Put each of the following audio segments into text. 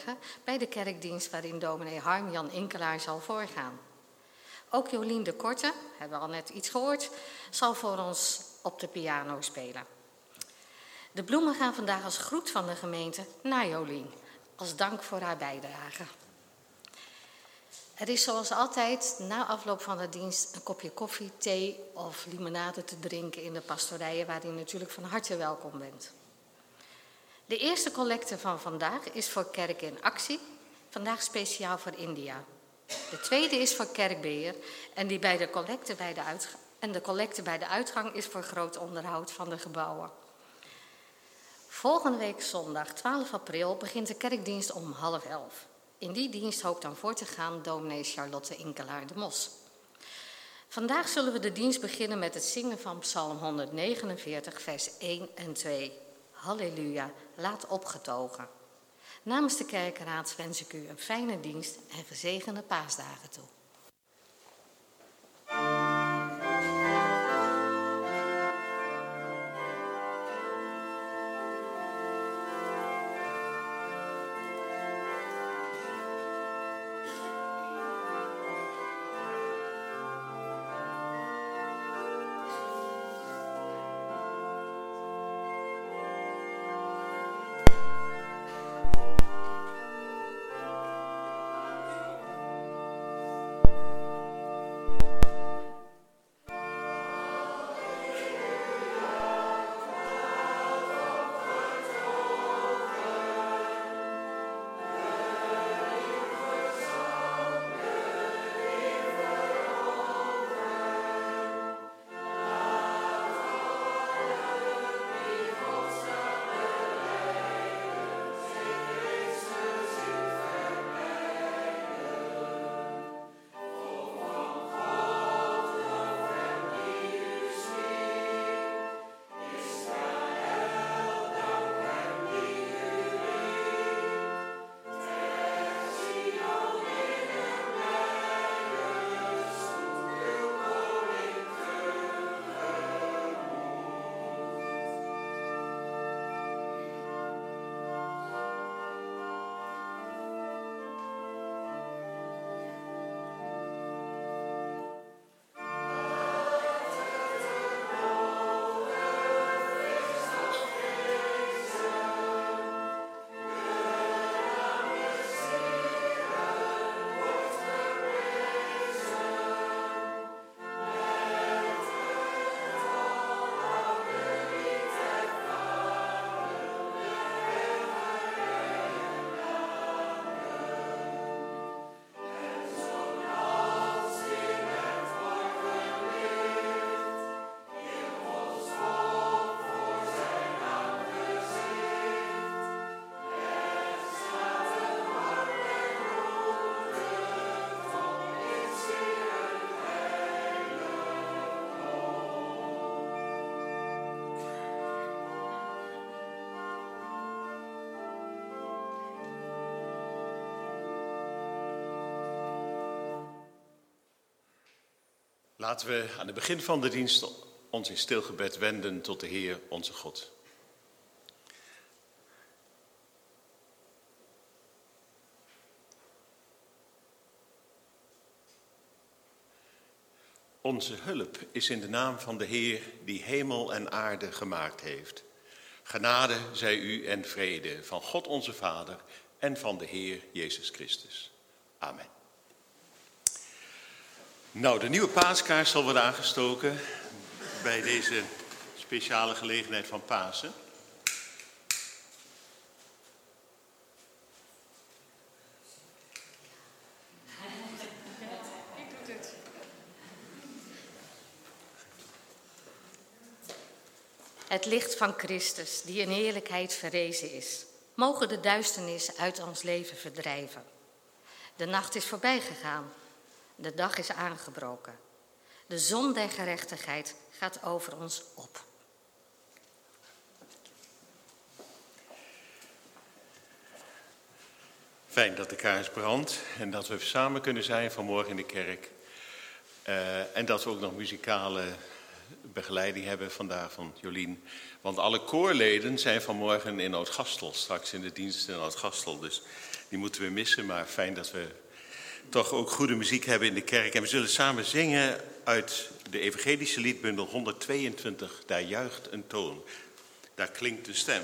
vanmorgen bij de kerkdienst waarin dominee Harm-Jan Inkelaar zal voorgaan. Ook Jolien de Korte, hebben we al net iets gehoord, zal voor ons op de piano spelen. De bloemen gaan vandaag als groet van de gemeente naar Jolien, als dank voor haar bijdrage. Er is zoals altijd na afloop van de dienst een kopje koffie, thee of limonade te drinken in de pastorijen, waar u natuurlijk van harte welkom bent. De eerste collecte van vandaag is voor Kerk in Actie, vandaag speciaal voor India. De tweede is voor Kerkbeheer en de collecte bij de uitgang is voor groot onderhoud van de gebouwen. Volgende week zondag 12 april begint de kerkdienst om 10:30. In die dienst hoopt dan voor te gaan dominee Charlotte Inkelaar de Mos. Vandaag zullen we de dienst beginnen met het zingen van Psalm 149, vers 1 en 2. Halleluja, laat opgetogen. Namens de kerkenraad wens ik u een fijne dienst en gezegende paasdagen toe. Laten we aan het begin van de dienst ons in stil gebed wenden tot de Heer onze God. Onze hulp is in de naam van de Heer die hemel en aarde gemaakt heeft. Genade zij u en vrede van God onze Vader en van de Heer Jezus Christus. Amen. Nou, de nieuwe paaskaars zal worden aangestoken bij deze speciale gelegenheid van Pasen. Het licht van Christus, die in heerlijkheid verrezen is, mogen de duisternis uit ons leven verdrijven. De nacht is voorbij gegaan, de dag is aangebroken. De zon der gerechtigheid gaat over ons op. Fijn dat de kaars brandt en dat we samen kunnen zijn vanmorgen in de kerk. En dat we ook nog muzikale begeleiding hebben vandaag van Jolien. Want alle koorleden zijn vanmorgen in Oud-Gastel, straks in de dienst in Oud-Gastel. Dus die moeten we missen, maar fijn dat we toch ook goede muziek hebben in de kerk. En we zullen samen zingen uit de evangelische liedbundel 122, Daar juicht een toon. Daar klinkt de stem.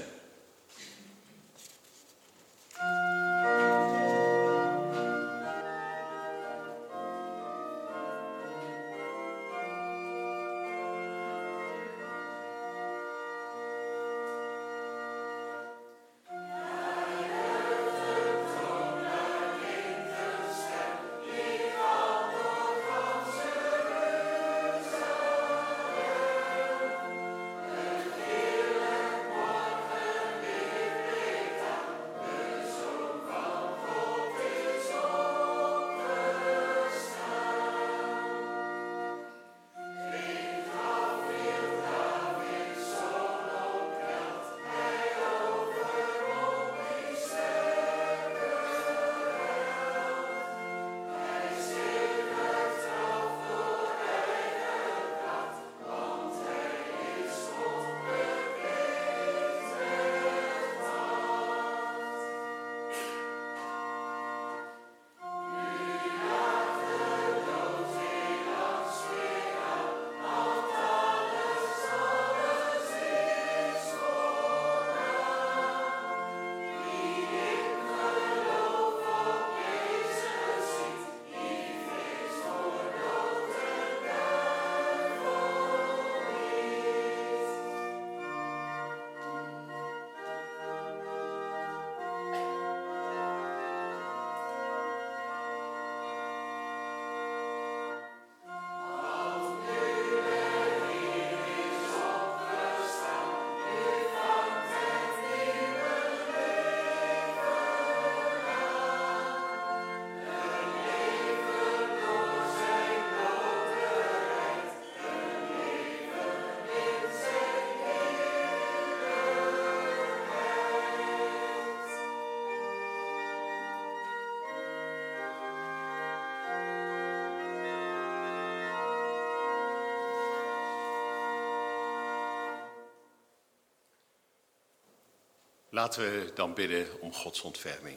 Laten we dan bidden om Gods ontferming.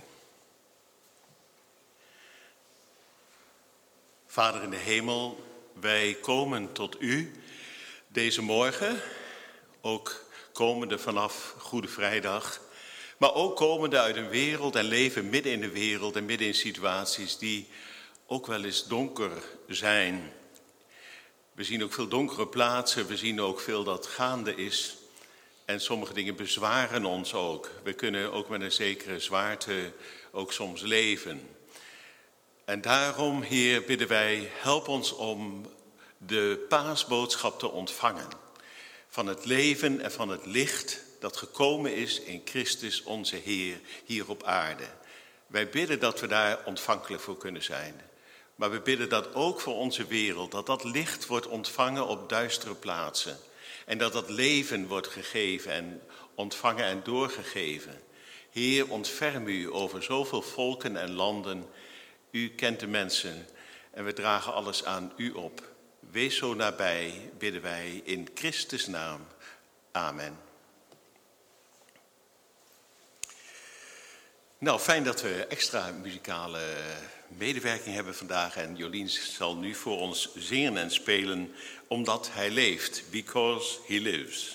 Vader in de hemel, wij komen tot u deze morgen, ook komende vanaf Goede Vrijdag, maar ook komende uit een wereld en leven midden in de wereld en midden in situaties die ook wel eens donker zijn. We zien ook veel donkere plaatsen, we zien ook veel dat gaande is. En sommige dingen bezwaren ons ook. We kunnen ook met een zekere zwaarte ook soms leven. En daarom, Heer, bidden wij, help ons om de paasboodschap te ontvangen. Van het leven en van het licht dat gekomen is in Christus onze Heer hier op aarde. Wij bidden dat we daar ontvankelijk voor kunnen zijn. Maar we bidden dat ook voor onze wereld, dat dat licht wordt ontvangen op duistere plaatsen. En dat dat leven wordt gegeven en ontvangen en doorgegeven. Heer, ontferm u over zoveel volken en landen. U kent de mensen en we dragen alles aan u op. Wees zo nabij, bidden wij in Christus' naam. Amen. Nou, fijn dat we extra muzikale medewerking hebben vandaag. En Jolien zal nu voor ons zingen en spelen, omdat hij leeft. Because he lives.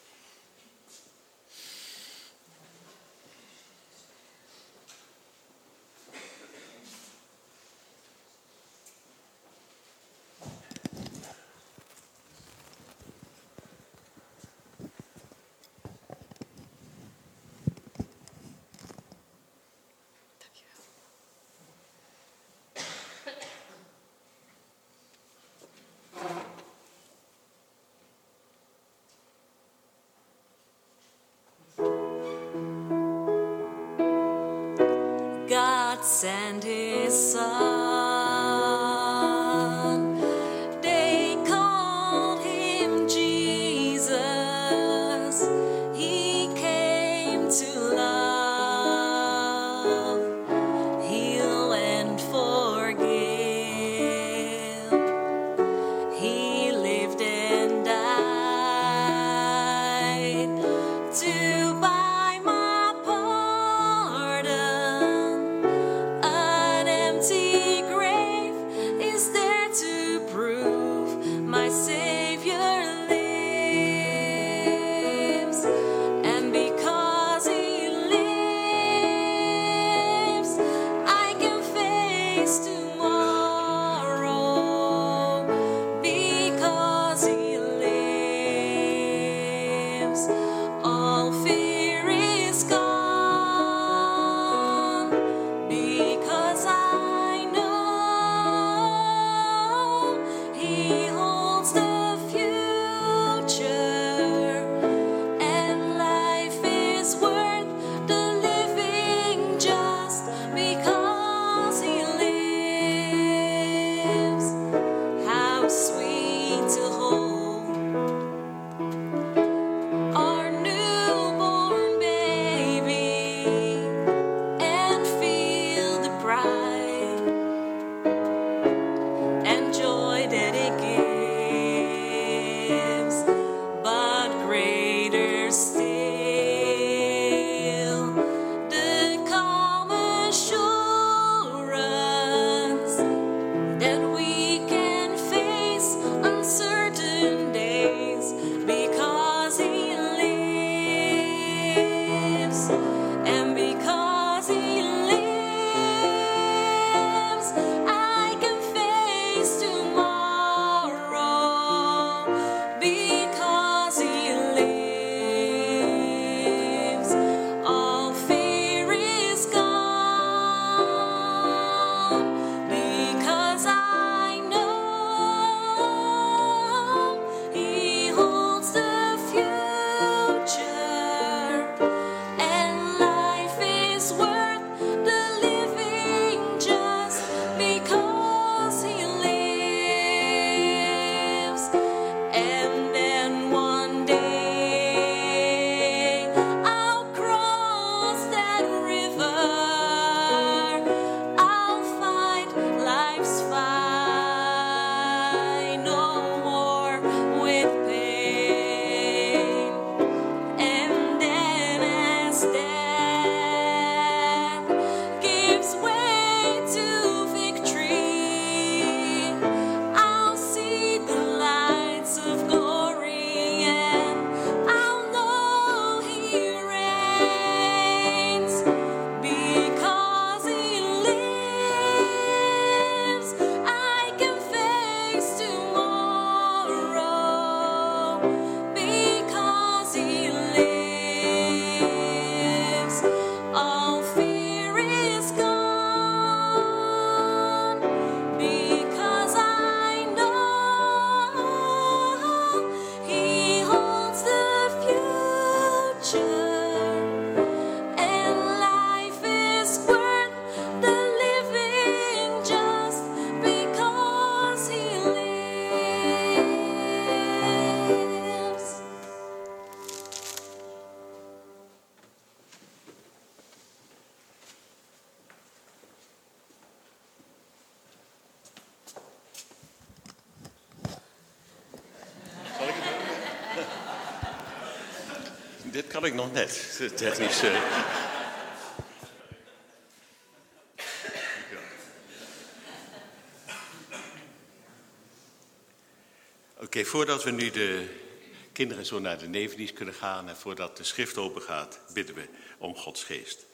God sent his son. They called him Jesus. He came to love, heal and forgive. He lived and died kan ik nog net. Technisch. Oké, voordat we nu de kinderen zo naar de nevendienst kunnen gaan en voordat de schrift open gaat, bidden we om Gods geest.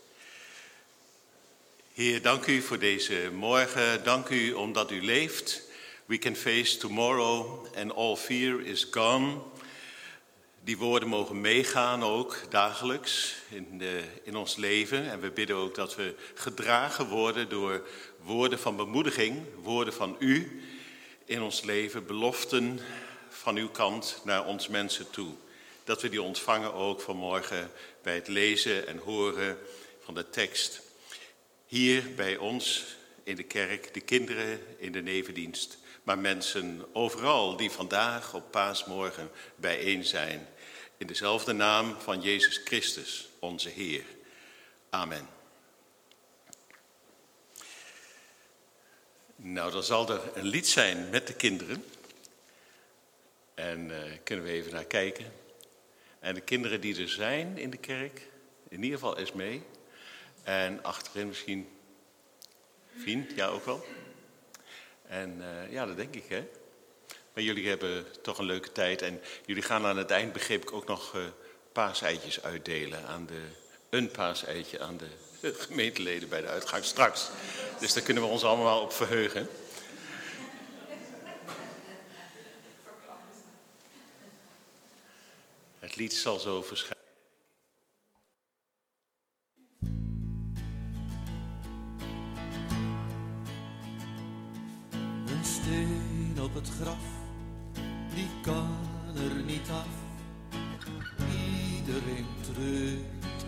Heer, dank u voor deze morgen. Dank u omdat u leeft. We can face tomorrow and all fear is gone. Die woorden mogen meegaan ook dagelijks in ons leven. En we bidden ook dat we gedragen worden door woorden van bemoediging, woorden van u in ons leven, beloften van uw kant naar ons mensen toe. Dat we die ontvangen ook vanmorgen bij het lezen en horen van de tekst. Hier bij ons in de kerk, de kinderen in de nevendienst, maar mensen overal die vandaag op Paasmorgen bijeen zijn. In dezelfde naam van Jezus Christus, onze Heer. Amen. Nou, dan zal er een lied zijn met de kinderen. En kunnen we even naar kijken. En de kinderen die er zijn in de kerk, in ieder geval Esmee. En achterin misschien Fien, ja ook wel. En ja, dat denk ik, hè. Maar jullie hebben toch een leuke tijd. En jullie gaan aan het eind, begreep ik, ook nog paaseitjes uitdelen. Een paaseitje aan de gemeenteleden bij de uitgang straks. Dus daar kunnen we ons allemaal op verheugen. Het lied zal zo verschijnen. Een steen op het graf, die kan er niet af. Iedereen treurt.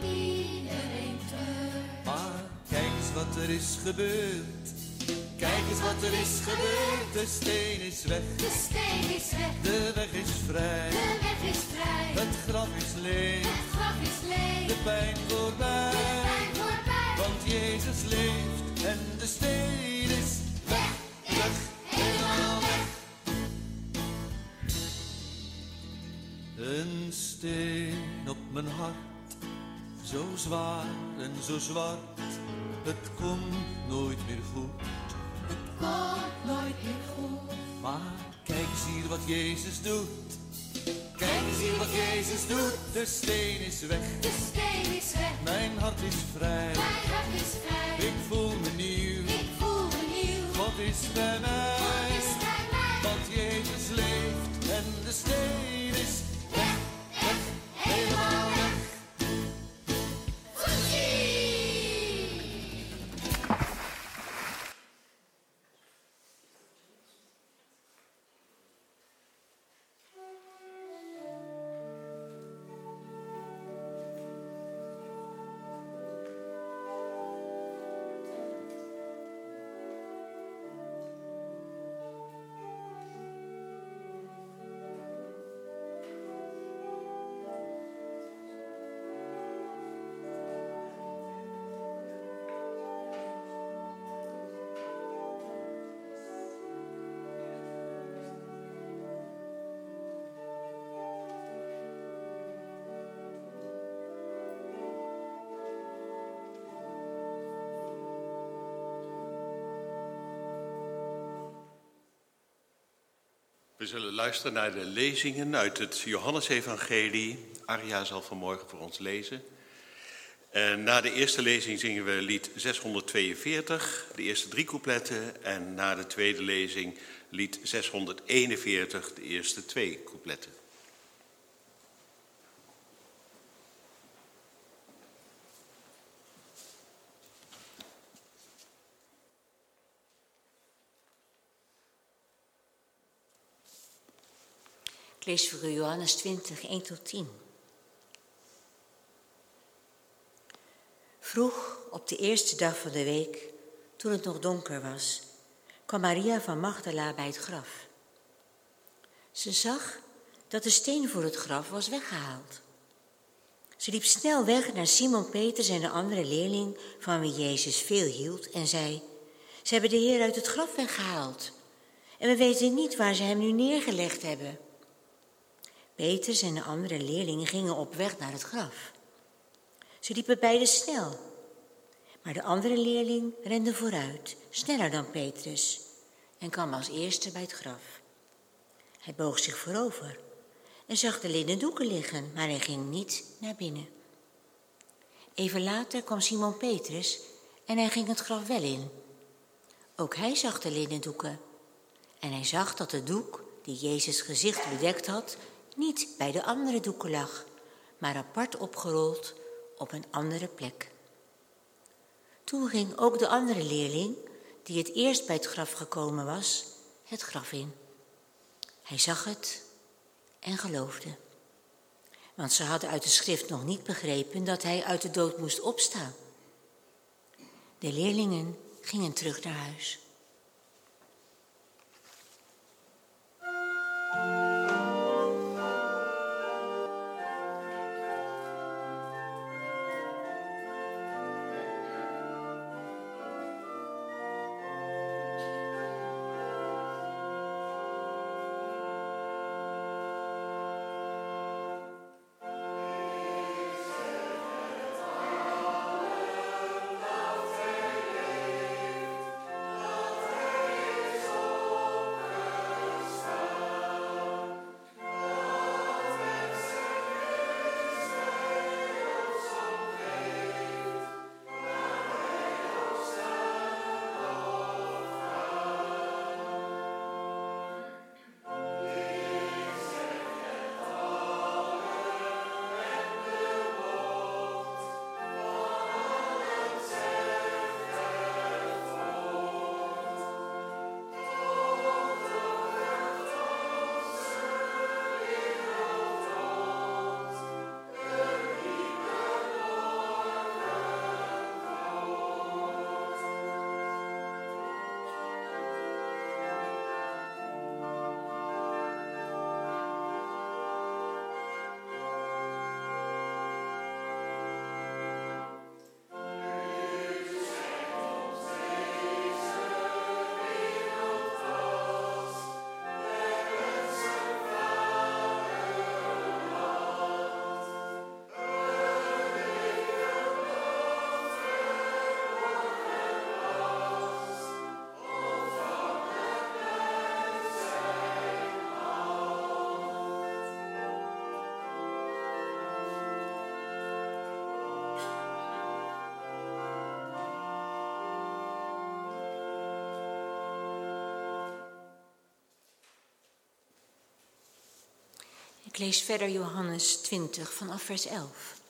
Maar kijk eens wat er is gebeurd. Kijk eens wat er is gebeurd. De steen is weg. De weg is vrij. Het graf is leeg. De pijn voorbij. Want Jezus leeft en de steen is weg. Helemaal weg. Een steen op mijn hart, zo zwaar en zo zwart. Het komt nooit meer goed. Maar kijk eens hier wat Jezus doet. Kijk eens hier wat Jezus doet. De steen is weg. Mijn hart is vrij. Ik voel me nieuw. God is bij mij. Want Jezus leeft en de steen is weg. Helemaal weg. We zullen luisteren naar de lezingen uit het Johannesevangelie. Arja zal vanmorgen voor ons lezen. En na de eerste lezing zingen we lied 642, de eerste 3 coupletten. En na de tweede lezing lied 641, de eerste 2 coupletten. Ik lees voor u Johannes 20, 1 tot 10. Vroeg op de eerste dag van de week, toen het nog donker was, kwam Maria van Magdala bij het graf. Ze zag dat de steen voor het graf was weggehaald. Ze liep snel weg naar Simon Petrus en de andere leerling van wie Jezus veel hield en zei: Ze hebben de Heer uit het graf weggehaald en we weten niet waar ze hem nu neergelegd hebben. Petrus en de andere leerlingen gingen op weg naar het graf. Ze liepen beiden snel. Maar de andere leerling rende vooruit, sneller dan Petrus, en kwam als eerste bij het graf. Hij boog zich voorover en zag de linnen doeken liggen, maar hij ging niet naar binnen. Even later kwam Simon Petrus en hij ging het graf wel in. Ook hij zag de linnen doeken en hij zag dat de doek die Jezus' gezicht bedekt had, niet bij de andere doeken lag, maar apart opgerold op een andere plek. Toen ging ook de andere leerling, die het eerst bij het graf gekomen was, het graf in. Hij zag het en geloofde. Want ze hadden uit de schrift nog niet begrepen dat hij uit de dood moest opstaan. De leerlingen gingen terug naar huis. Ik lees verder Johannes 20 vanaf vers 11.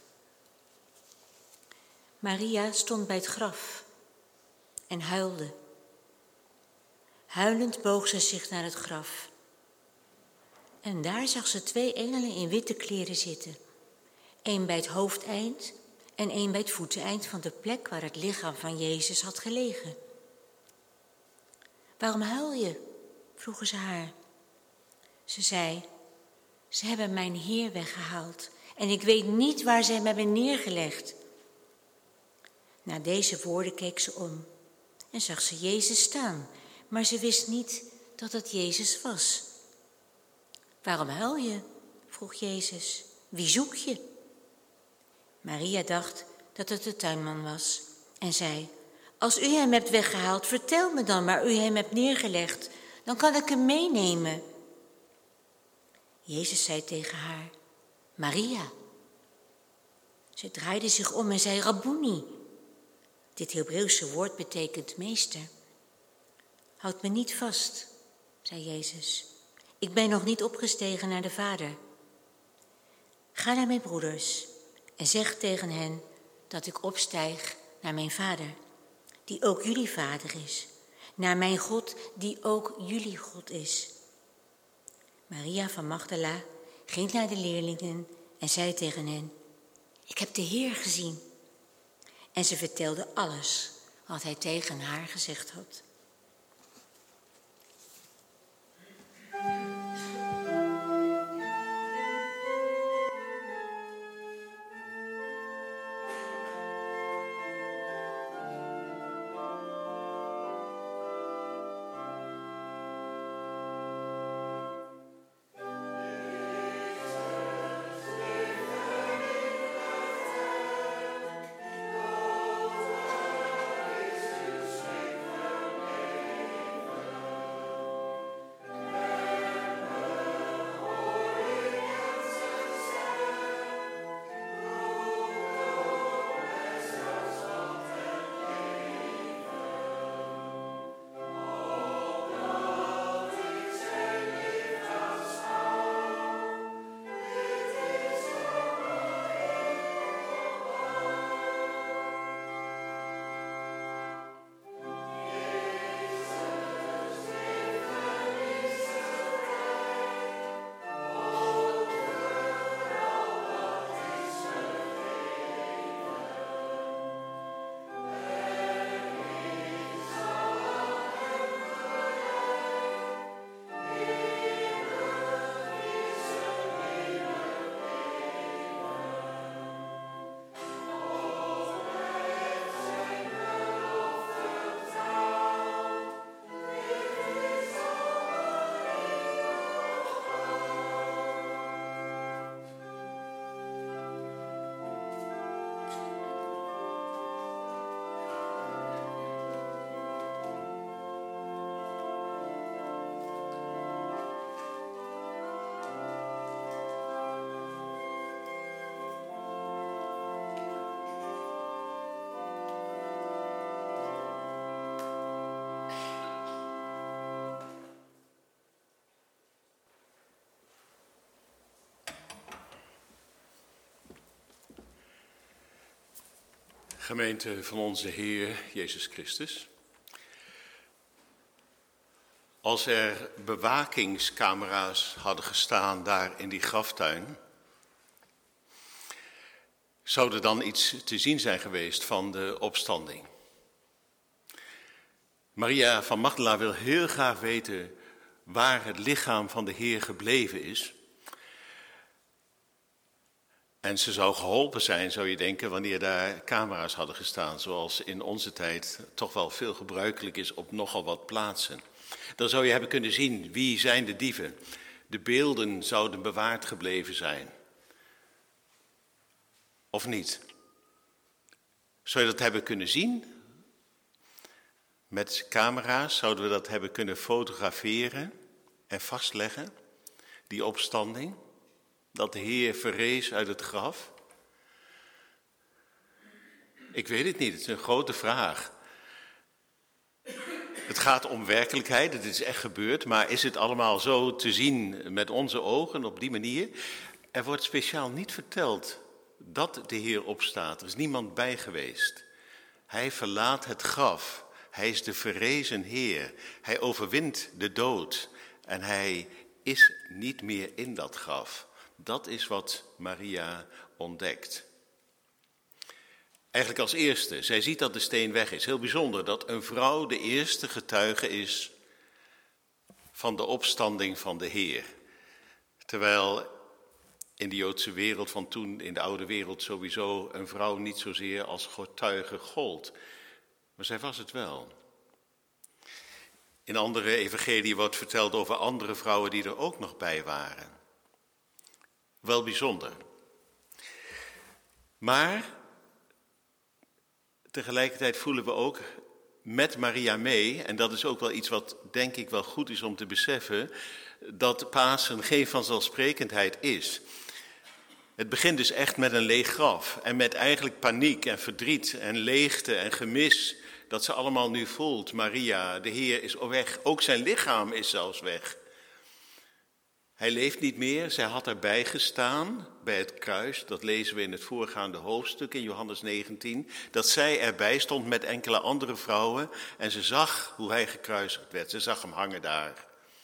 Maria stond bij het graf en huilde. Huilend boog ze zich naar het graf. En daar zag ze 2 engelen in witte kleren zitten. 1 bij het hoofdeind en 1 bij het voeteneind van de plek waar het lichaam van Jezus had gelegen. Waarom huil je? Vroegen ze haar. Ze zei, ze hebben mijn Heer weggehaald en ik weet niet waar ze hem hebben neergelegd. Na deze woorden keek ze om en zag ze Jezus staan, maar ze wist niet dat het Jezus was. Waarom huil je? Vroeg Jezus. Wie zoek je? Maria dacht dat het de tuinman was en zei, als u hem hebt weggehaald, vertel me dan waar u hem hebt neergelegd, dan kan ik hem meenemen. Jezus zei tegen haar, Maria. Ze draaide zich om en zei, Rabboni. Dit Hebreeuwse woord betekent meester. Houd me niet vast, zei Jezus. Ik ben nog niet opgestegen naar de Vader. Ga naar mijn broeders en zeg tegen hen dat ik opstijg naar mijn Vader, die ook jullie Vader is, naar mijn God, die ook jullie God is. Maria van Magdala ging naar de leerlingen en zei tegen hen, ik heb de Heer gezien. En ze vertelde alles wat hij tegen haar gezegd had. Gemeente van onze Heer Jezus Christus. Als er bewakingscamera's hadden gestaan daar in die graftuin, zou er dan iets te zien zijn geweest van de opstanding. Maria van Magdala wil heel graag weten waar het lichaam van de Heer gebleven is. En ze zou geholpen zijn, zou je denken, wanneer daar camera's hadden gestaan, zoals in onze tijd toch wel veel gebruikelijk is op nogal wat plaatsen. Dan zou je hebben kunnen zien, wie zijn de dieven? De beelden zouden bewaard gebleven zijn. Of niet? Zou je dat hebben kunnen zien? Met camera's zouden we dat hebben kunnen fotograferen en vastleggen, die opstanding? Dat de Heer verrees uit het graf? Ik weet het niet, het is een grote vraag. Het gaat om werkelijkheid, het is echt gebeurd, maar is het allemaal zo te zien met onze ogen op die manier? Er wordt speciaal niet verteld dat de Heer opstaat, er is niemand bij geweest. Hij verlaat het graf, hij is de verrezen Heer, hij overwint de dood en hij is niet meer in dat graf. Dat is wat Maria ontdekt. Eigenlijk als eerste, zij ziet dat de steen weg is. Heel bijzonder dat een vrouw de eerste getuige is van de opstanding van de Heer. Terwijl in de Joodse wereld van toen, in de oude wereld sowieso, een vrouw niet zozeer als getuige gold. Maar zij was het wel. In andere evangelieën wordt verteld over andere vrouwen die er ook nog bij waren. Wel bijzonder. Maar tegelijkertijd voelen we ook met Maria mee, en dat is ook wel iets wat denk ik wel goed is om te beseffen, dat Pasen geen vanzelfsprekendheid is. Het begint dus echt met een leeg graf en met eigenlijk paniek en verdriet en leegte en gemis, dat ze allemaal nu voelt. Maria, de Heer is weg, ook zijn lichaam is zelfs weg. Hij leeft niet meer, zij had erbij gestaan bij het kruis, dat lezen we in het voorgaande hoofdstuk in Johannes 19, dat zij erbij stond met enkele andere vrouwen en ze zag hoe hij gekruisigd werd, ze zag hem hangen daar.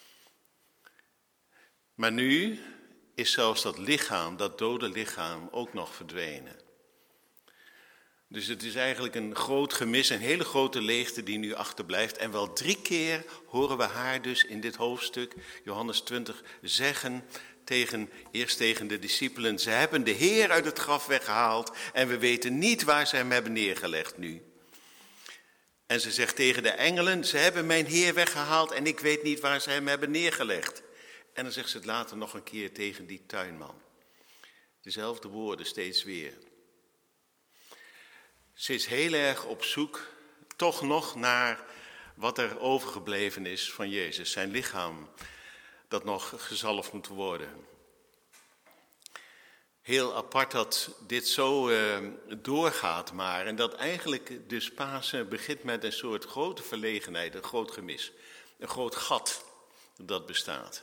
Maar nu is zelfs dat lichaam, dat dode lichaam, ook nog verdwenen. Dus het is eigenlijk een groot gemis, een hele grote leegte die nu achterblijft. En wel 3 keer horen we haar dus in dit hoofdstuk, Johannes 20, zeggen eerst tegen de discipelen: ze hebben de Heer uit het graf weggehaald en we weten niet waar ze hem hebben neergelegd nu. En ze zegt tegen de engelen: ze hebben mijn Heer weggehaald en ik weet niet waar ze hem hebben neergelegd. En dan zegt ze het later nog een keer tegen die tuinman. Dezelfde woorden steeds weer. Ze is heel erg op zoek, toch nog naar wat er overgebleven is van Jezus. Zijn lichaam, dat nog gezalfd moet worden. Heel apart dat dit zo doorgaat maar. En dat eigenlijk dus Pasen begint met een soort grote verlegenheid, een groot gemis. Een groot gat dat bestaat.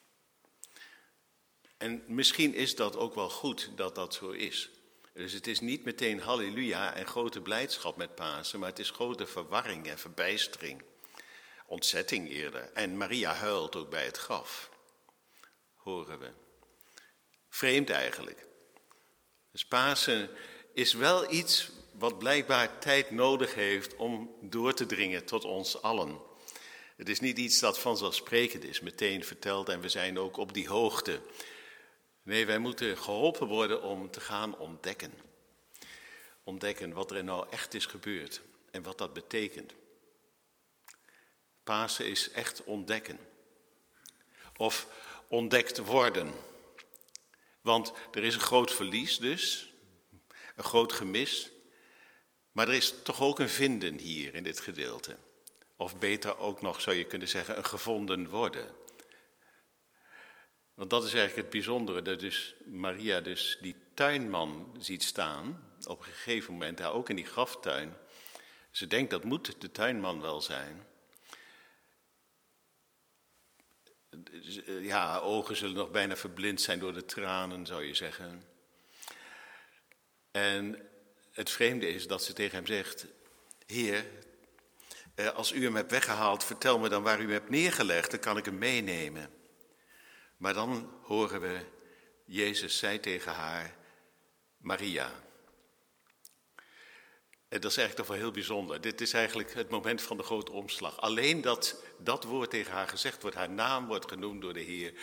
En misschien is dat ook wel goed dat dat zo is. Dus het is niet meteen halleluja en grote blijdschap met Pasen, maar het is grote verwarring en verbijstering. Ontzetting eerder. En Maria huilt ook bij het graf, horen we. Vreemd eigenlijk. Dus Pasen is wel iets wat blijkbaar tijd nodig heeft om door te dringen tot ons allen. Het is niet iets dat vanzelfsprekend is, meteen verteld en we zijn ook op die hoogte. Nee, wij moeten geholpen worden om te gaan ontdekken. Ontdekken wat er nou echt is gebeurd en wat dat betekent. Pasen is echt ontdekken. Of ontdekt worden. Want er is een groot verlies dus, een groot gemis. Maar er is toch ook een vinden hier in dit gedeelte. Of beter ook nog zou je kunnen zeggen een gevonden worden. Want dat is eigenlijk het bijzondere, dat dus Maria dus die tuinman ziet staan, op een gegeven moment daar ook in die graftuin. Ze denkt dat moet de tuinman wel zijn. Ja, ogen zullen nog bijna verblind zijn door de tranen, zou je zeggen. En het vreemde is dat ze tegen hem zegt: Heer, als u hem hebt weggehaald, vertel me dan waar u hem hebt neergelegd, dan kan ik hem meenemen. Maar dan horen we, Jezus zei tegen haar: Maria. En dat is eigenlijk toch wel heel bijzonder. Dit is eigenlijk het moment van de grote omslag. Alleen dat woord tegen haar gezegd wordt, haar naam wordt genoemd door de Heer.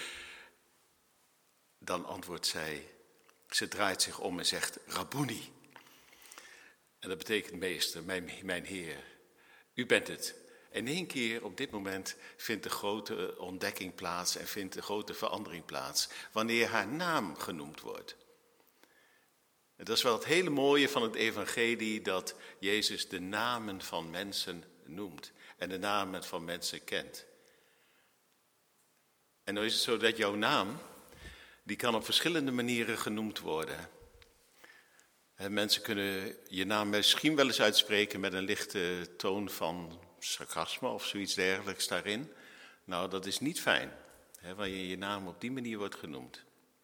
Dan antwoordt zij, ze draait zich om en zegt: Rabboni. En dat betekent meester, mijn Heer. U bent het. En in één keer op dit moment vindt de grote ontdekking plaats en vindt de grote verandering plaats. Wanneer haar naam genoemd wordt. En dat is wel het hele mooie van het evangelie, dat Jezus de namen van mensen noemt. En de namen van mensen kent. En dan is het zo dat jouw naam, die kan op verschillende manieren genoemd worden. En mensen kunnen je naam misschien wel eens uitspreken met een lichte toon van sarcasme of zoiets dergelijks daarin. Nou, dat is niet fijn, wanneer je naam op die manier wordt genoemd.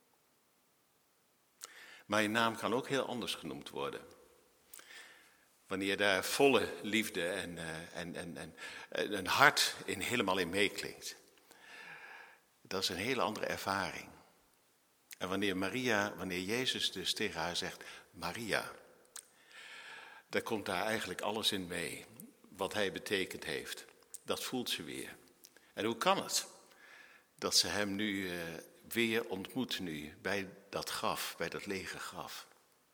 Maar je naam kan ook heel anders genoemd worden. Wanneer daar volle liefde en een hart helemaal in meeklinkt. Dat is een hele andere ervaring. En wanneer Jezus dus tegen haar zegt: Maria, daar komt daar eigenlijk alles in mee. Wat hij betekend heeft. Dat voelt ze weer. En hoe kan het dat ze hem nu weer ontmoet nu bij dat graf, bij dat lege graf?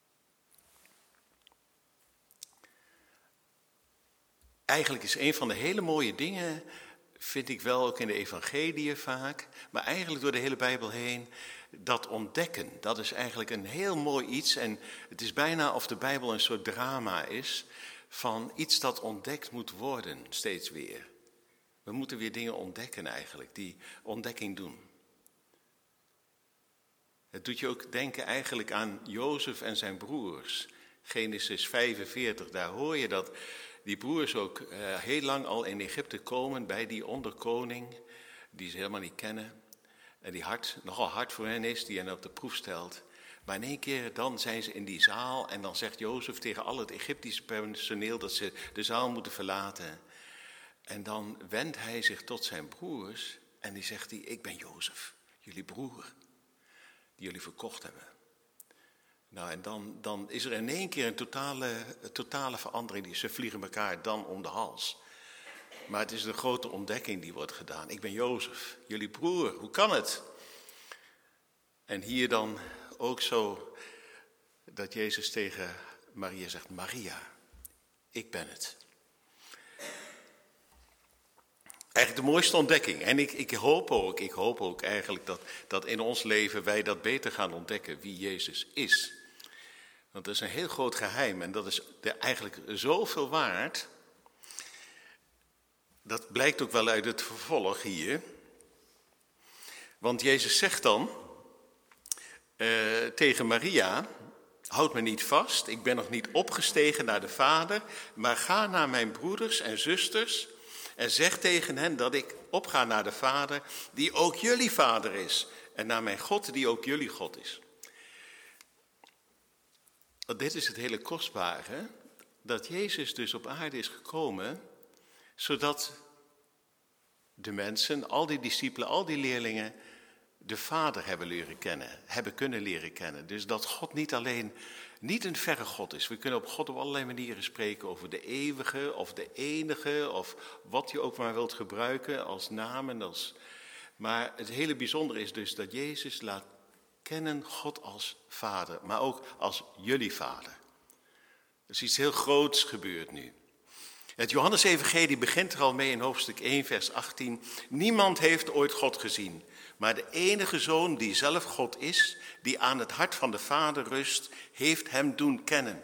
Eigenlijk is een van de hele mooie dingen, vind ik wel ook in de evangeliën vaak, maar eigenlijk door de hele Bijbel heen, dat ontdekken. Dat is eigenlijk een heel mooi iets en het is bijna of de Bijbel een soort drama is van iets dat ontdekt moet worden, steeds weer. We moeten weer dingen ontdekken eigenlijk, die ontdekking doen. Het doet je ook denken eigenlijk aan Jozef en zijn broers. Genesis 45, daar hoor je dat die broers ook heel lang al in Egypte komen bij die onderkoning, die ze helemaal niet kennen. En die nogal hard voor hen is, die hen op de proef stelt. Maar in één keer dan zijn ze in die zaal en dan zegt Jozef tegen al het Egyptische personeel dat ze de zaal moeten verlaten. En dan wendt hij zich tot zijn broers en die zegt: ik ben Jozef, jullie broer, die jullie verkocht hebben. Nou, en dan is er in één keer een totale verandering. Ze vliegen elkaar dan om de hals. Maar het is een grote ontdekking die wordt gedaan. Ik ben Jozef, jullie broer, hoe kan het? En hier dan ook zo dat Jezus tegen Maria zegt: Maria, ik ben het. Eigenlijk de mooiste ontdekking. En ik hoop ook eigenlijk dat in ons leven wij dat beter gaan ontdekken, wie Jezus is. Want dat is een heel groot geheim en dat is eigenlijk zoveel waard. Dat blijkt ook wel uit het vervolg hier. Want Jezus zegt dan tegen Maria: houd me niet vast, ik ben nog niet opgestegen naar de Vader, maar ga naar mijn broeders en zusters en zeg tegen hen dat ik opga naar de Vader, die ook jullie Vader is, en naar mijn God, die ook jullie God is. Dit is het hele kostbare, dat Jezus dus op aarde is gekomen, zodat de mensen, al die discipelen, al die leerlingen, de Vader hebben kunnen leren kennen. Dus dat God niet een verre God is. We kunnen op God op allerlei manieren spreken over de eeuwige of de enige of wat je ook maar wilt gebruiken als namen. Maar het hele bijzondere is dus dat Jezus laat kennen God als Vader, maar ook als jullie Vader. Er is iets heel groots gebeurd nu. Het Johannes-evangelie begint er al mee in hoofdstuk 1, vers 18. Niemand heeft ooit God gezien, maar de enige Zoon die zelf God is, die aan het hart van de Vader rust, heeft hem doen kennen.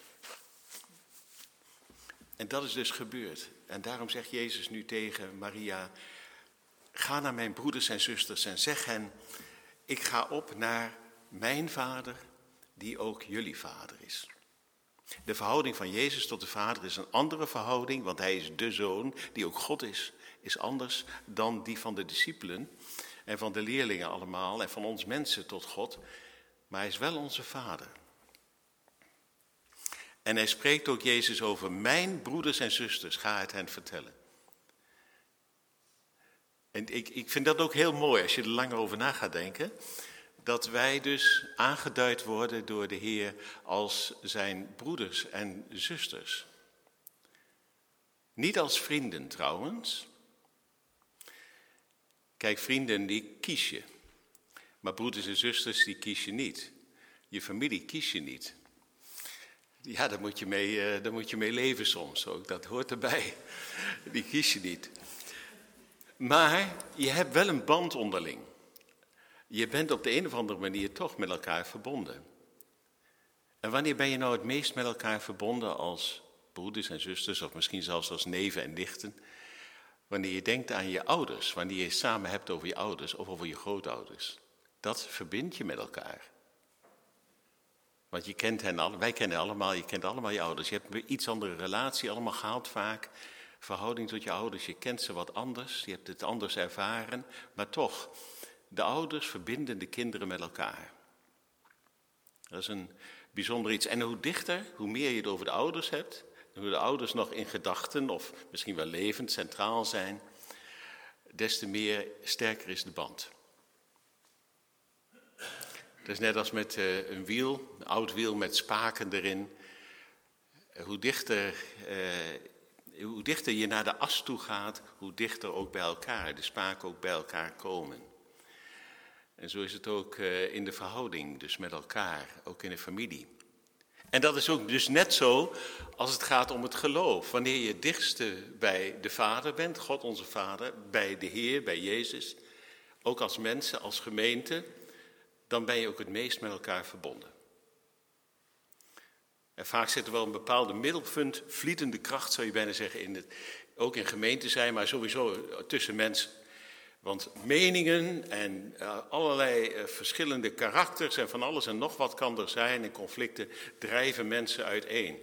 En dat is dus gebeurd. En daarom zegt Jezus nu tegen Maria: ga naar mijn broeders en zusters en zeg hen: ik ga op naar mijn Vader, die ook jullie Vader is. De verhouding van Jezus tot de Vader is een andere verhouding, want hij is de Zoon, die ook God is anders dan die van de discipelen en van de leerlingen allemaal en van ons mensen tot God. Maar hij is wel onze Vader. En hij spreekt ook Jezus over mijn broeders en zusters, ga het hen vertellen. En ik vind dat ook heel mooi als je er langer over na gaat denken. Dat wij dus aangeduid worden door de Heer als zijn broeders en zusters. Niet als vrienden trouwens. Kijk, vrienden die kies je. Maar broeders en zusters die kies je niet. Je familie kies je niet. Ja, daar moet je mee leven soms ook. Dat hoort erbij. Die kies je niet. Maar je hebt wel een band onderling. Je bent op de een of andere manier toch met elkaar verbonden. En wanneer ben je nou het meest met elkaar verbonden als broeders en zusters, of misschien zelfs als neven en nichten? Wanneer je denkt aan je ouders, wanneer je samen hebt over je ouders of over je grootouders. Dat verbindt je met elkaar. Want je kent hen allemaal, wij kennen allemaal, je kent allemaal je ouders. Je hebt een iets andere relatie allemaal gehad vaak. Verhouding tot je ouders, je kent ze wat anders, je hebt het anders ervaren. Maar toch, de ouders verbinden de kinderen met elkaar. Dat is een bijzonder iets. En hoe dichter, hoe meer je het over de ouders hebt, hoe de ouders nog in gedachten of misschien wel levend centraal zijn, des te meer sterker is de band. Het is net als met een wiel, een oud wiel met spaken erin. Hoe dichter je naar de as toe gaat, hoe dichter ook bij elkaar, de spaken ook bij elkaar komen. En zo is het ook in de verhouding, dus met elkaar, ook in de familie. En dat is ook dus net zo als het gaat om het geloof. Wanneer je het dichtste bij de Vader bent, God onze Vader, bij de Heer, bij Jezus, ook als mensen, als gemeente, dan ben je ook het meest met elkaar verbonden. En vaak zit er wel een bepaalde middelpunt, vlietende kracht zou je bijna zeggen, ook in gemeente zijn, maar sowieso tussen mensen. Want meningen en allerlei verschillende karakters en van alles en nog wat kan er zijn en conflicten drijven mensen uiteen.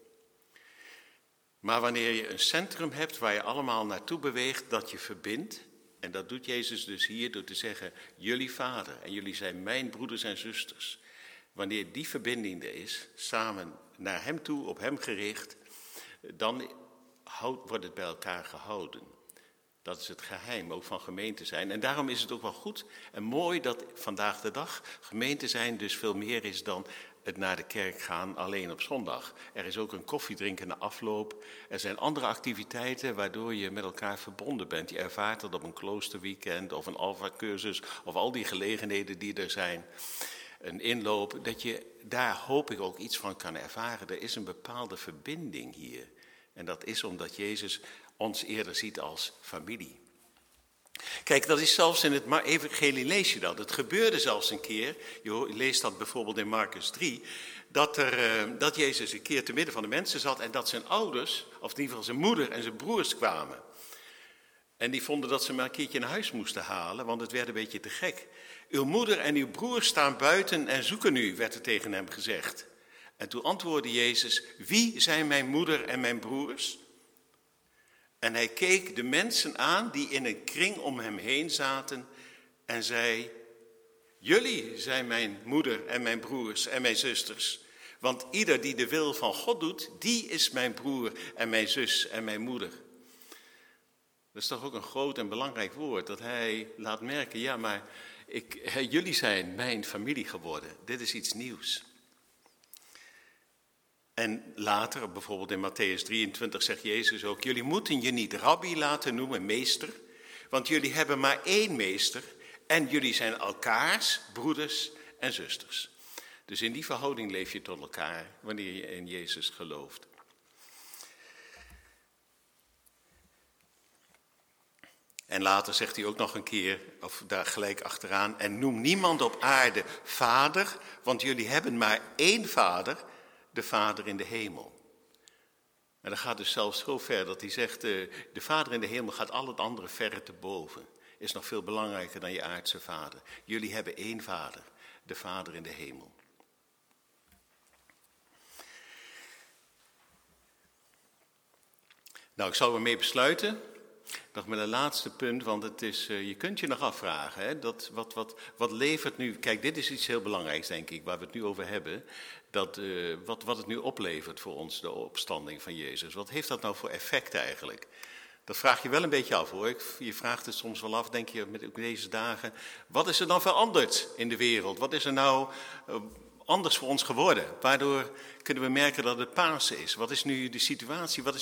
Maar wanneer je een centrum hebt waar je allemaal naartoe beweegt, dat je verbindt, en dat doet Jezus dus hier door te zeggen, jullie Vader en jullie zijn mijn broeders en zusters. Wanneer die verbinding er is, samen naar hem toe, op hem gericht, dan wordt het bij elkaar gehouden. Dat is het geheim ook van gemeente zijn. En daarom is het ook wel goed en mooi dat vandaag de dag gemeente zijn dus veel meer is dan het naar de kerk gaan alleen op zondag. Er is ook een koffiedrinken na afloop. Er zijn andere activiteiten waardoor je met elkaar verbonden bent. Je ervaart dat op een kloosterweekend of een alfa-cursus of al die gelegenheden die er zijn. Een inloop, dat je daar hoop ik ook iets van kan ervaren. Er is een bepaalde verbinding hier. En dat is omdat Jezus ons eerder ziet als familie. Kijk, dat is zelfs in het evangelie lees je dat. Het gebeurde zelfs een keer, je leest dat bijvoorbeeld in Marcus 3, dat Jezus een keer te midden van de mensen zat en dat zijn ouders, of in ieder geval zijn moeder en zijn broers kwamen. En die vonden dat ze maar een keertje naar huis moesten halen, want het werd een beetje te gek. Uw moeder en uw broers staan buiten en zoeken u, werd er tegen hem gezegd. En toen antwoordde Jezus, wie zijn mijn moeder en mijn broers? En hij keek de mensen aan die in een kring om hem heen zaten en zei, jullie zijn mijn moeder en mijn broers en mijn zusters. Want ieder die de wil van God doet, die is mijn broer en mijn zus en mijn moeder. Dat is toch ook een groot en belangrijk woord, dat hij laat merken, ja maar jullie zijn mijn familie geworden. Dit is iets nieuws. En later, bijvoorbeeld in Mattheüs 23, zegt Jezus ook, jullie moeten je niet rabbi laten noemen, meester, want jullie hebben maar één meester en jullie zijn elkaars broeders en zusters. Dus in die verhouding leef je tot elkaar wanneer je in Jezus gelooft. En later zegt hij ook nog een keer, of daar gelijk achteraan, en noem niemand op aarde vader, want jullie hebben maar één vader, de Vader in de hemel. En dat gaat dus zelfs zo ver dat hij zegt, de Vader in de hemel gaat al het andere verre te boven. Is nog veel belangrijker dan je aardse vader. Jullie hebben één vader, de Vader in de hemel. Nou, ik zal ermee besluiten Nog met een laatste punt, want het is, je kunt je nog afvragen. Hè, wat levert nu... Kijk, dit is iets heel belangrijks, denk ik, waar we het nu over hebben. Wat het nu oplevert voor ons, de opstanding van Jezus. Wat heeft dat nou voor effect eigenlijk? Dat vraag je wel een beetje af, hoor. Je vraagt het soms wel af, denk je, met deze dagen. Wat is er dan veranderd in de wereld? Wat is er nou anders voor ons geworden? Waardoor kunnen we merken dat het Pasen is? Wat is nu de situatie? Wat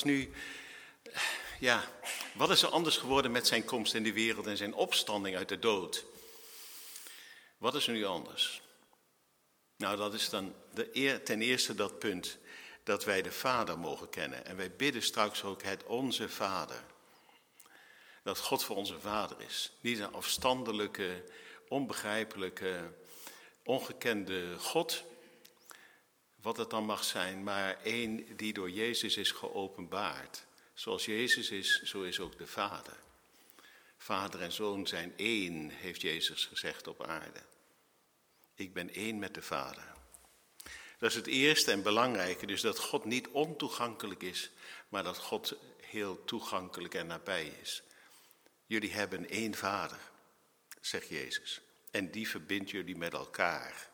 is er anders geworden met zijn komst in de wereld en zijn opstanding uit de dood? Wat is er nu anders? Nou, dat is dan ten eerste dat punt dat wij de Vader mogen kennen. En wij bidden straks ook het Onze Vader. Dat God voor onze Vader is. Niet een afstandelijke, onbegrijpelijke, ongekende God, wat het dan mag zijn, maar één die door Jezus is geopenbaard. Zoals Jezus is, zo is ook de Vader. Vader en Zoon zijn één, heeft Jezus gezegd op aarde. Ik ben één met de Vader. Dat is het eerste en belangrijke, dus dat God niet ontoegankelijk is, maar dat God heel toegankelijk en nabij is. Jullie hebben één Vader, zegt Jezus, en die verbindt jullie met elkaar.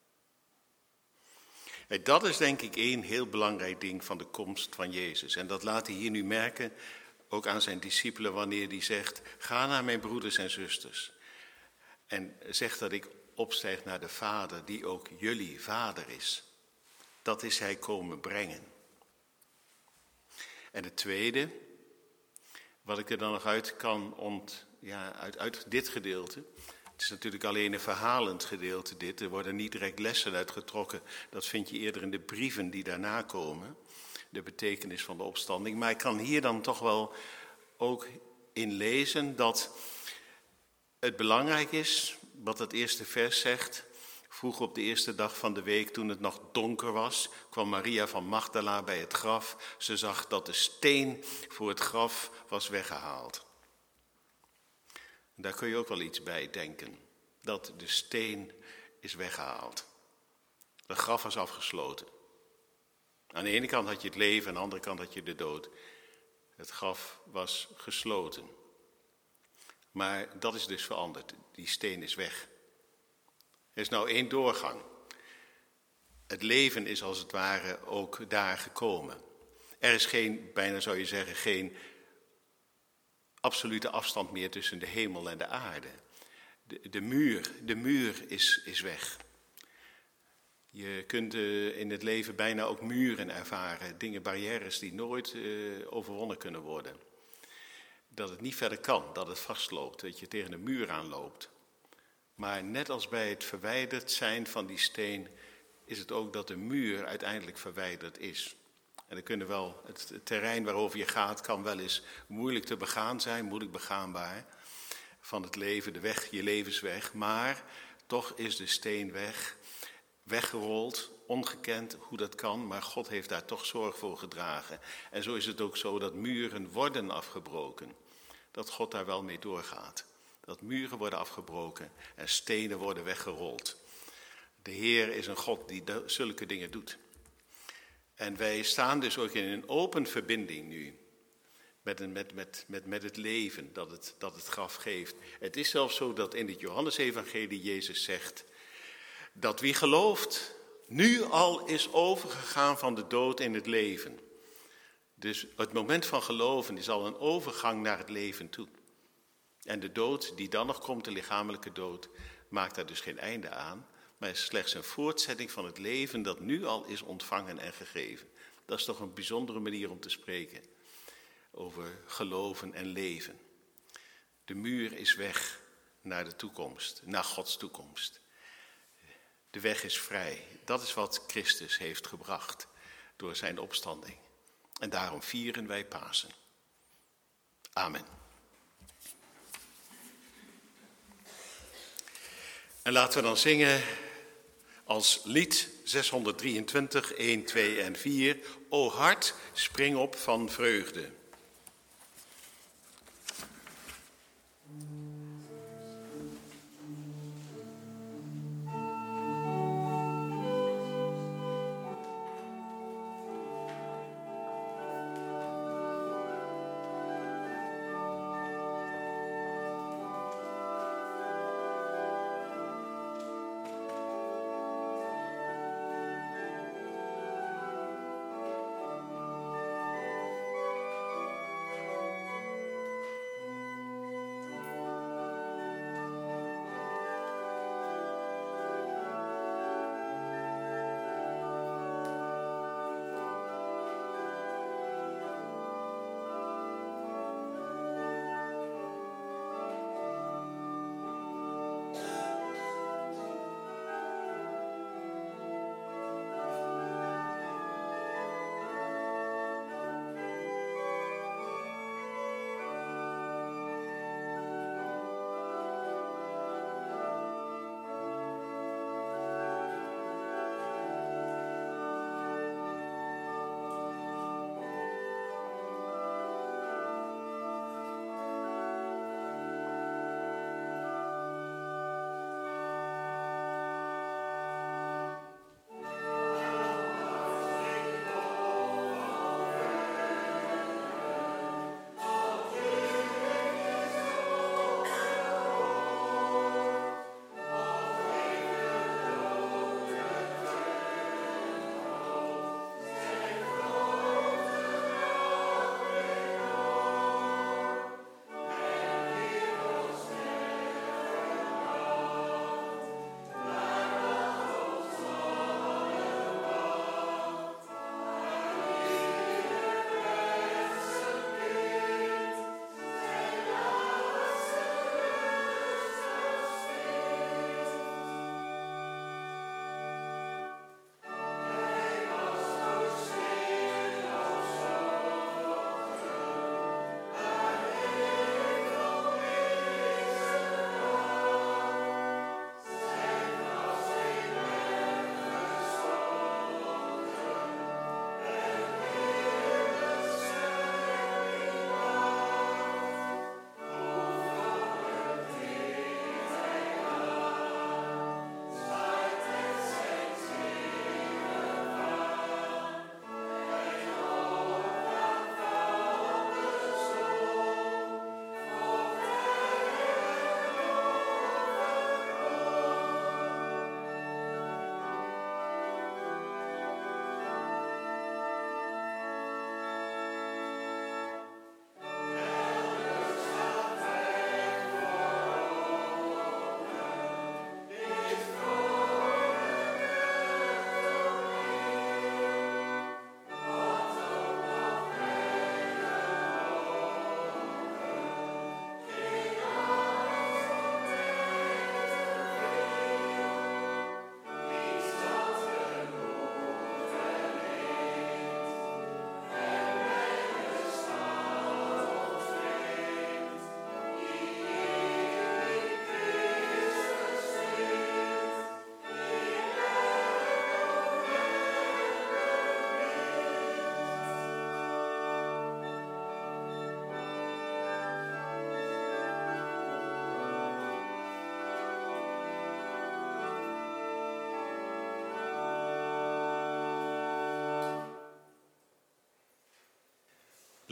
En dat is denk ik één heel belangrijk ding van de komst van Jezus. En dat laat hij hier nu merken, ook aan zijn discipelen, wanneer hij zegt, ga naar mijn broeders en zusters. En zeg dat ik opstijg naar de Vader, die ook jullie Vader is. Dat is hij komen brengen. En het tweede, wat ik er dan nog uit kan uit dit gedeelte. Het is natuurlijk alleen een verhalend gedeelte dit. Er worden niet direct lessen uitgetrokken. Dat vind je eerder in de brieven die daarna komen. De betekenis van de opstanding. Maar ik kan hier dan toch wel ook in lezen dat het belangrijk is, wat het eerste vers zegt. Vroeg op de eerste dag van de week, toen het nog donker was, kwam Maria van Magdala bij het graf. Ze zag dat de steen voor het graf was weggehaald. Daar kun je ook wel iets bij denken. Dat de steen is weggehaald. Het graf was afgesloten. Aan de ene kant had je het leven, aan de andere kant had je de dood. Het graf was gesloten. Maar dat is dus veranderd. Die steen is weg. Er is nou één doorgang. Het leven is als het ware ook daar gekomen. Er is bijna zou je zeggen, geen absolute afstand meer tussen de hemel en de aarde. De muur is weg. Je kunt in het leven bijna ook muren ervaren, barrières die nooit overwonnen kunnen worden. Dat het niet verder kan, dat het vastloopt, dat je tegen een muur aanloopt. Maar net als bij het verwijderd zijn van die steen, is het ook dat de muur uiteindelijk verwijderd is. En dan kunnen wel, het terrein waarover je gaat, kan wel eens moeilijk te begaan zijn, moeilijk begaanbaar. Van het leven, de weg, je levensweg. Maar toch is de steen weggerold, ongekend hoe dat kan. Maar God heeft daar toch zorg voor gedragen. En zo is het ook zo dat muren worden afgebroken. Dat God daar wel mee doorgaat. Dat muren worden afgebroken en stenen worden weggerold. De Heer is een God die zulke dingen doet. En wij staan dus ook in een open verbinding nu. Met het leven dat het graf geeft. Het is zelfs zo dat in het Johannesevangelie Jezus zegt dat wie gelooft nu al is overgegaan van de dood in het leven. Dus het moment van geloven is al een overgang naar het leven toe. En de dood die dan nog komt, de lichamelijke dood, maakt daar dus geen einde aan. Maar is slechts een voortzetting van het leven dat nu al is ontvangen en gegeven. Dat is toch een bijzondere manier om te spreken. Over geloven en leven. De muur is weg naar de toekomst, naar Gods toekomst. De weg is vrij. Dat is wat Christus heeft gebracht door zijn opstanding. En daarom vieren wij Pasen. Amen. En laten we dan zingen als lied 623, 1, 2 en 4. O hart, spring op van vreugde.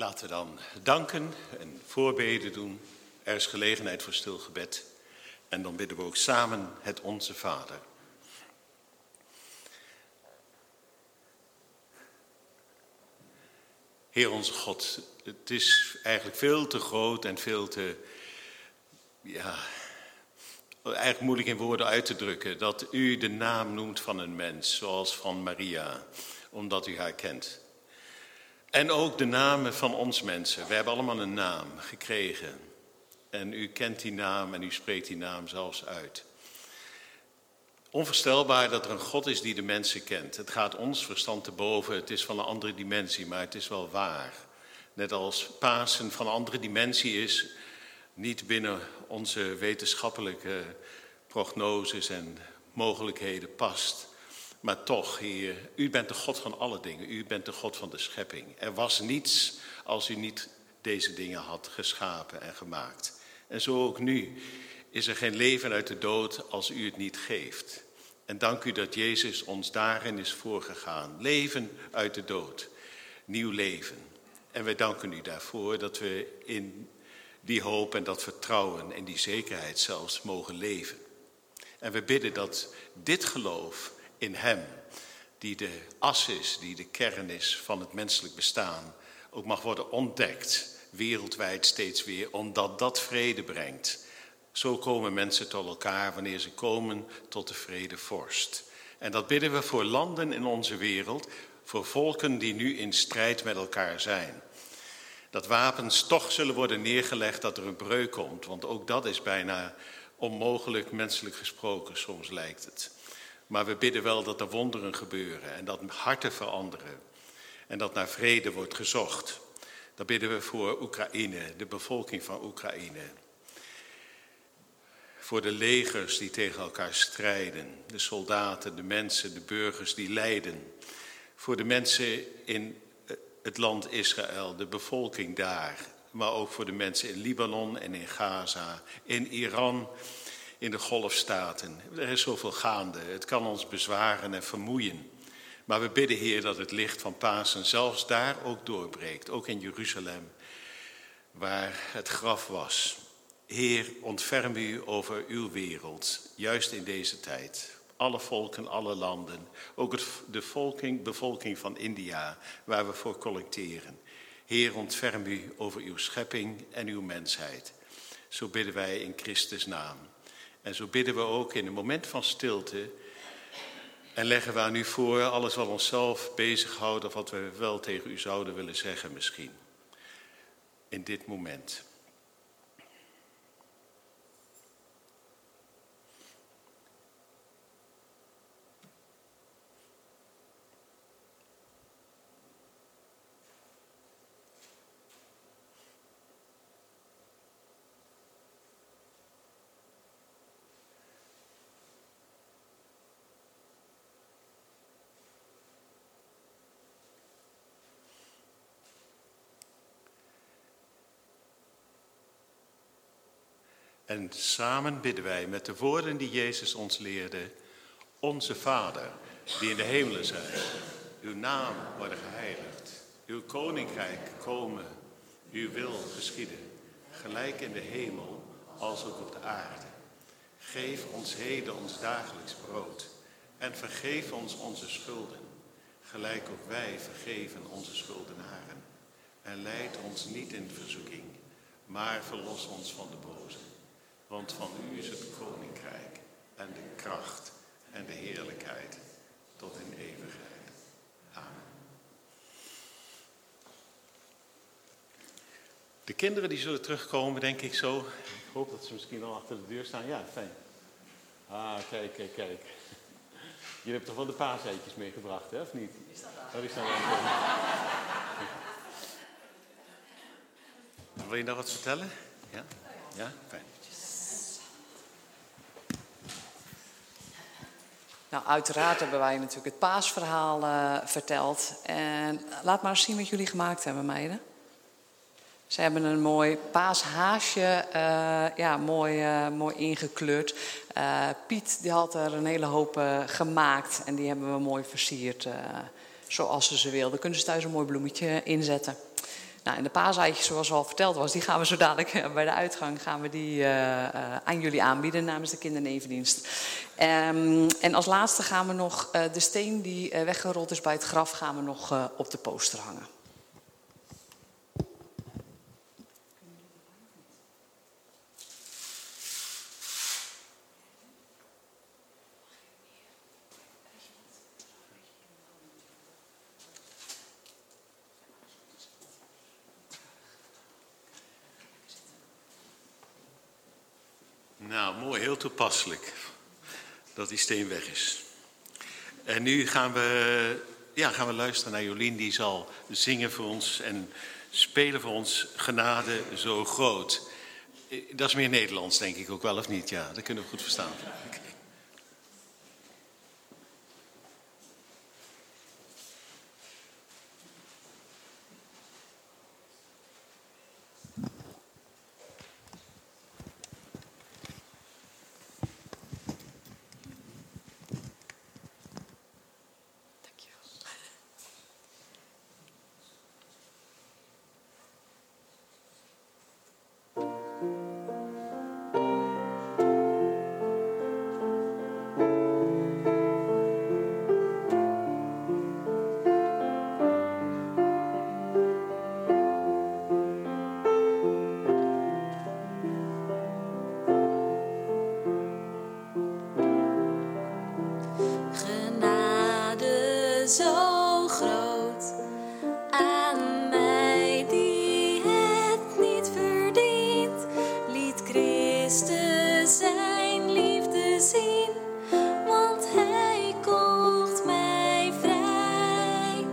Laten we dan danken en voorbeden doen. Er is gelegenheid voor stil gebed. En dan bidden we ook samen het Onze Vader. Heer onze God, het is eigenlijk veel te groot en veel te, eigenlijk moeilijk in woorden uit te drukken, dat u de naam noemt van een mens, zoals van Maria, omdat u haar kent. En ook de namen van ons mensen. We hebben allemaal een naam gekregen. En u kent die naam en u spreekt die naam zelfs uit. Onvoorstelbaar dat er een God is die de mensen kent. Het gaat ons verstand te boven, het is van een andere dimensie, maar het is wel waar. Net als Pasen van een andere dimensie is, niet binnen onze wetenschappelijke prognoses en mogelijkheden past. Maar toch, Heer, u bent de God van alle dingen. U bent de God van de schepping. Er was niets als u niet deze dingen had geschapen en gemaakt. En zo ook nu is er geen leven uit de dood als u het niet geeft. En dank u dat Jezus ons daarin is voorgegaan. Leven uit de dood. Nieuw leven. En wij danken u daarvoor dat we in die hoop en dat vertrouwen en die zekerheid zelfs mogen leven. En we bidden dat dit geloof in hem, die de as is, die de kern is van het menselijk bestaan, ook mag worden ontdekt, wereldwijd steeds weer, omdat dat vrede brengt. Zo komen mensen tot elkaar wanneer ze komen tot de vredevorst. En dat bidden we voor landen in onze wereld, voor volken die nu in strijd met elkaar zijn. Dat wapens toch zullen worden neergelegd, dat er een breuk komt, want ook dat is bijna onmogelijk menselijk gesproken, soms lijkt het. Maar we bidden wel dat er wonderen gebeuren en dat harten veranderen. En dat naar vrede wordt gezocht. Dat bidden we voor Oekraïne, de bevolking van Oekraïne. Voor de legers die tegen elkaar strijden. De soldaten, de mensen, de burgers die lijden. Voor de mensen in het land Israël, de bevolking daar. Maar ook voor de mensen in Libanon en in Gaza, in Iran, in de golfstaten. Er is zoveel gaande. Het kan ons bezwaren en vermoeien. Maar we bidden, Heer, dat het licht van Pasen zelfs daar ook doorbreekt. Ook in Jeruzalem, waar het graf was. Heer, ontferm u over uw wereld, juist in deze tijd. Alle volken, alle landen. Ook de bevolking van India, waar we voor collecteren. Heer, ontferm u over uw schepping en uw mensheid. Zo bidden wij in Christus' naam. En zo bidden we ook in een moment van stilte. En leggen we aan u voor alles wat onszelf bezighoudt, of wat we wel tegen u zouden willen zeggen misschien. In dit moment. En samen bidden wij met de woorden die Jezus ons leerde. Onze Vader, die in de hemelen zijt. Uw naam worden geheiligd. Uw koninkrijk komen. Uw wil geschieden. Gelijk in de hemel als ook op de aarde. Geef ons heden ons dagelijks brood. En vergeef ons onze schulden. Gelijk ook wij vergeven onze schuldenaren. En leid ons niet in verzoeking. Maar verlos ons van de boze. Want van u is het koninkrijk en de kracht en de heerlijkheid tot in eeuwigheid. Amen. De kinderen die zullen terugkomen, denk ik zo. Ik hoop dat ze misschien al achter de deur staan. Ja, fijn. Ah, kijk. Jullie hebben toch wel de paaseitjes meegebracht, hè, of niet? Oh, die staan er. Wil je nog wat vertellen? Ja? Ja? Fijn. Nou, uiteraard hebben wij natuurlijk het paasverhaal verteld. En laat maar eens zien wat jullie gemaakt hebben, meiden. Ze hebben een mooi paashaasje, mooi ingekleurd. Piet die had er een hele hoop gemaakt en die hebben we mooi versierd zoals ze wilden. Kunnen ze thuis een mooi bloemetje inzetten. Nou, en de paaseitjes, zoals al verteld was, die gaan we zo dadelijk bij de uitgang aan jullie aanbieden namens de kindernevendienst. En als laatste gaan we nog de steen die weggerold is bij het graf, gaan we nog op de poster hangen. Nou, mooi, heel toepasselijk dat die steen weg is. En nu gaan we luisteren naar Jolien, die zal zingen voor ons en spelen voor ons Genade zo groot. Dat is meer Nederlands, denk ik ook wel, of niet? Ja, dat kunnen we goed verstaan. Okay. Zo groot aan mij die het niet verdient, liet Christus zijn liefde zien, want hij kocht mij vrij.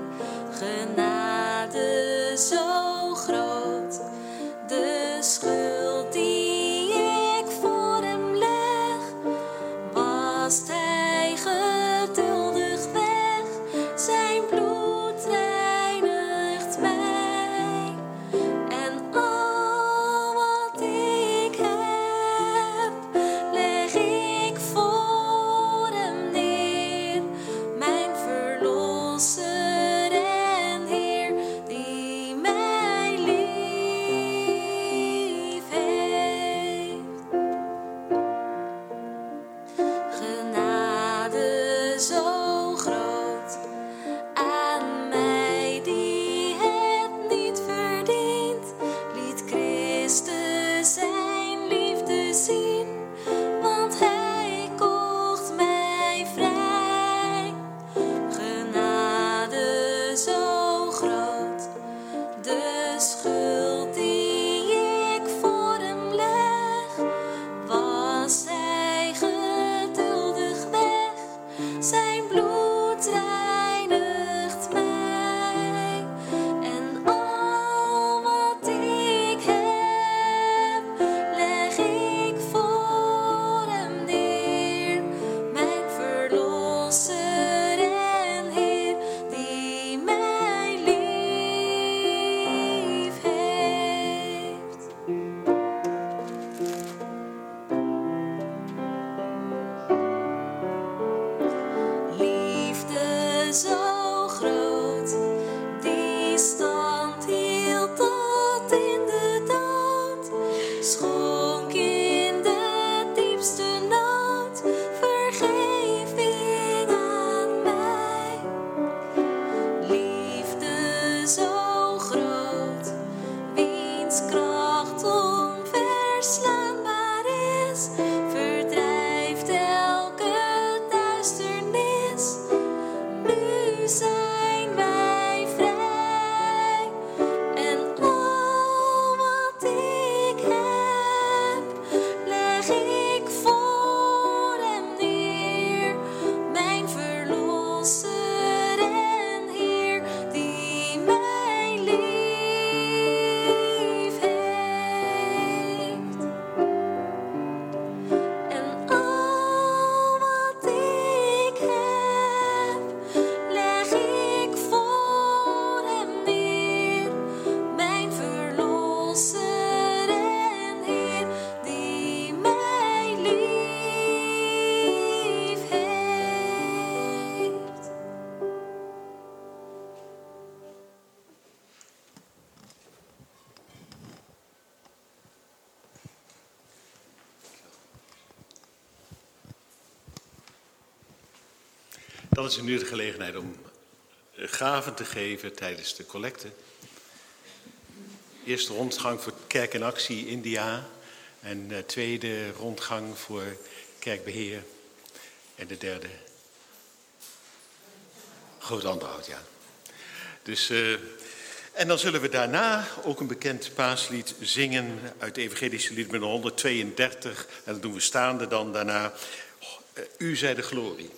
Genade zo groot, de schuld die ik voor hem leg, wast hij geduldig weg. Zijn bloed reinigt mij en al wat ik heb, leg ik voor hem neer. Mijn verlosser en Heer, die mij lief heeft. Genade zo groot aan mij die het niet verdient, liet Christus zijn liefde zien, want hij kocht mij vrij. Genade zo groot, de schuld die ik voor hem leg, was hij geduldig weg. Zijn bloed reinigt mij en al wat ik heb, leg ik voor hem neer. Mijn verlosser en Heer, die mij lief heeft. Liefde zo groot, die stand hield tot in de dood, schonk in de diepste nood vergeving aan mij. Liefde zo groot, wiens kracht onverslaanbaar is, verdrijft elke duisternis. Nu zijn wij vrij en al wat ik heb, leg ik voor hem neer. Mijn verlosser en Heer, die mij lief heeft. En al wat ik heb, leg ik voor hem neer. Mijn verlosser en Heer, die mij Dan is er nu de gelegenheid om gaven te geven tijdens de collecte. Eerste rondgang voor Kerk en Actie India. En tweede rondgang voor Kerkbeheer. En de derde Groot Anderhout, ja. Dus, en dan zullen we daarna ook een bekend paaslied zingen uit de evangelische lied nummer 132. En dat doen we staande dan daarna. U zij de glorie.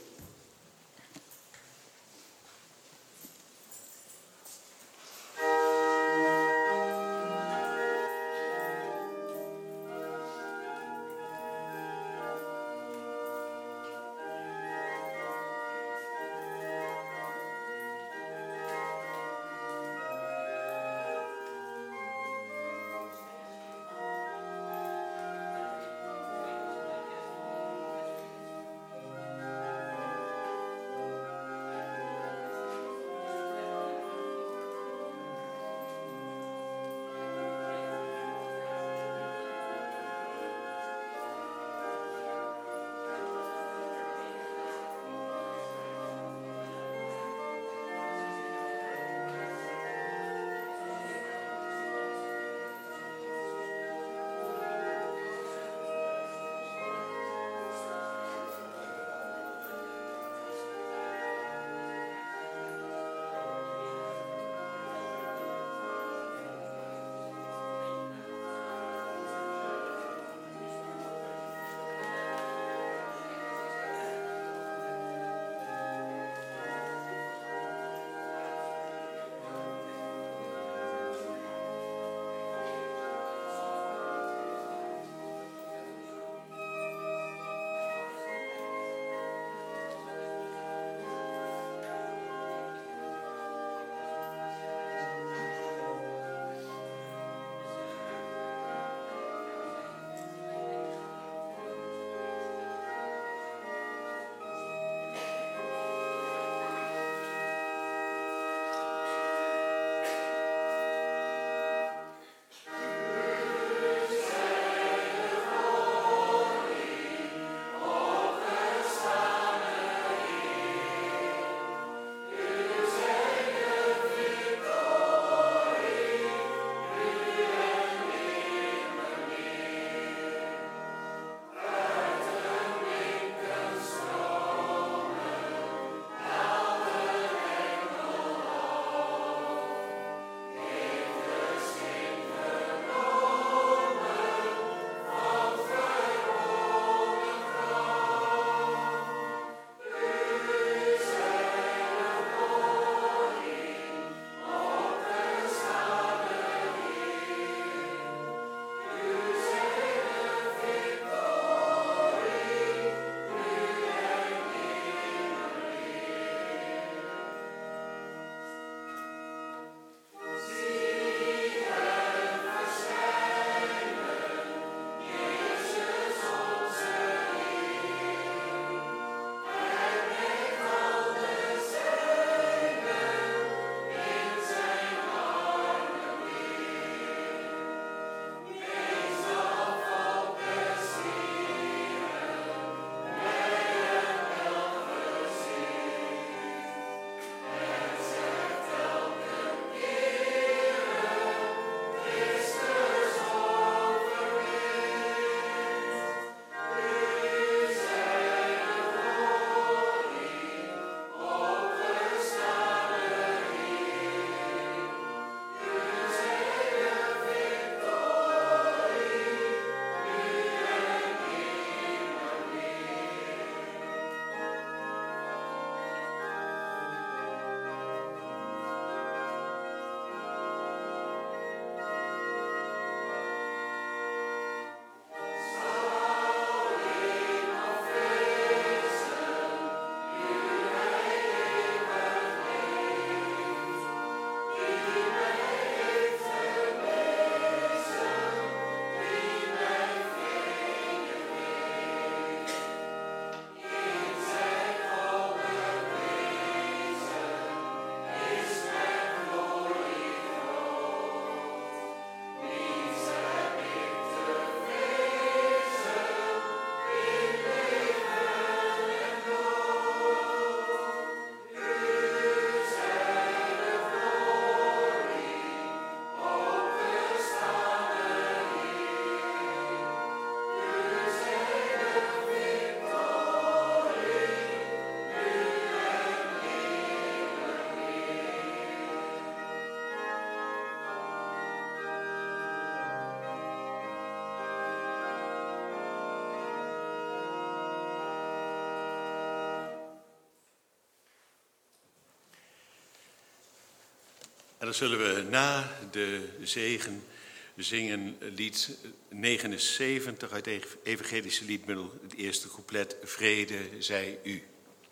En dan zullen we na de zegen zingen lied 79 uit het evangelische liedbundel, het eerste couplet, Vrede zij u.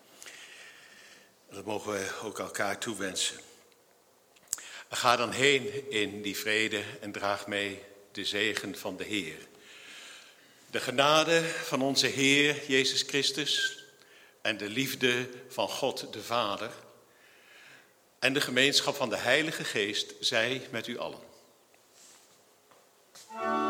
Dat mogen we ook elkaar toewensen. Ga dan heen in die vrede en draag mee de zegen van de Heer. De genade van onze Heer Jezus Christus en de liefde van God de Vader en de gemeenschap van de Heilige Geest zij met u allen.